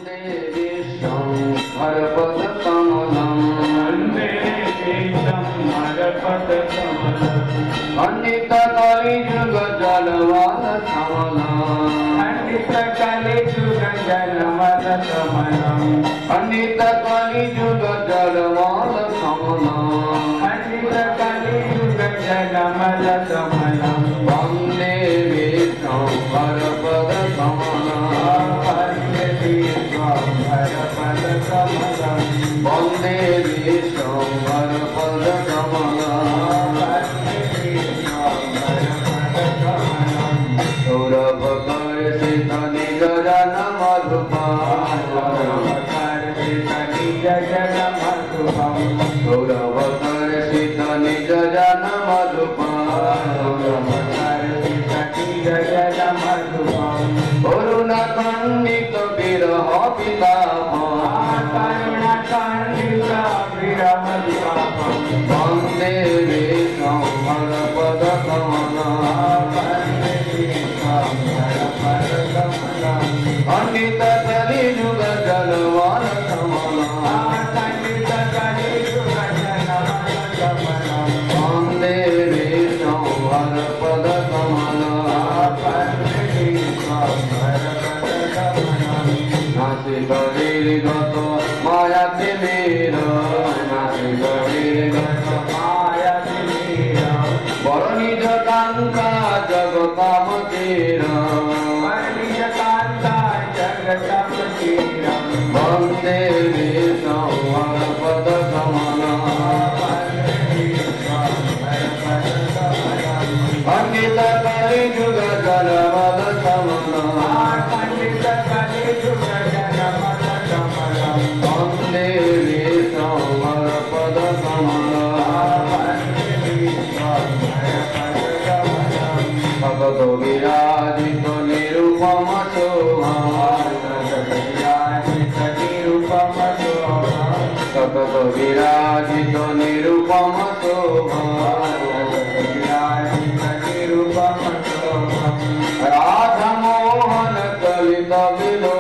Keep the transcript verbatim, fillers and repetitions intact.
वन्दे विष्णुं हरपदकमलम् वन्दे विष्णुं हरपदकमलम् अनितकलिजुगजलवलकमलम् अनितकलिजुगजलवलकमलम् अनितकलिजुगजलवलकमलम् अनितकलिजुगजलवलकमलम् वन्दे विष्णुं हरपदकमलम् वन्दे विष्णुं हरपदकमलम् वन्दे विष्णुं हरपदकमलम् सौरभकर्षित निजजन मधुपान् सौरभकर्षित निजजन मधुपान् सौरभकर्षित निजजन मधुपान् सौरभकर्षित निजजन मधुपान् करुणखण्डित विरह विलापम् करुणखण्डित विरह विलापम् वन्दे विष्णुं हरपदकमलम् अनित कलिजुग जलवलकमलम् वन्दे विष्णुं हरपदकमलम् नासिकलीर्गत मायातिमीर नासिकलीर्गत मायातिमीर वरनिज कान्ता जगतामतीर वरनिज कान्ता जगतामतीर वन्दे विष्णुं हरपदकमलम् अनित कलिजुग जलवलकमलम् अनित कलिजुग जलवलकमलम् वन्दे विष्णुं हरपदकमलम् भगतो विराजित निरुपम शोभा सतत विराजित निरुपम शोभा राधा मोहन कलित विलो